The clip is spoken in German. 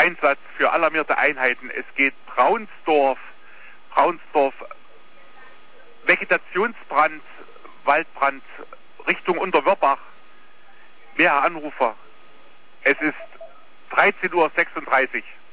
Einsatz für alarmierte Einheiten. Es geht Braunsdorf, Vegetationsbrand, Waldbrand, Richtung Unterwörbach. Mehrere Anrufer. Es ist 13:36 Uhr.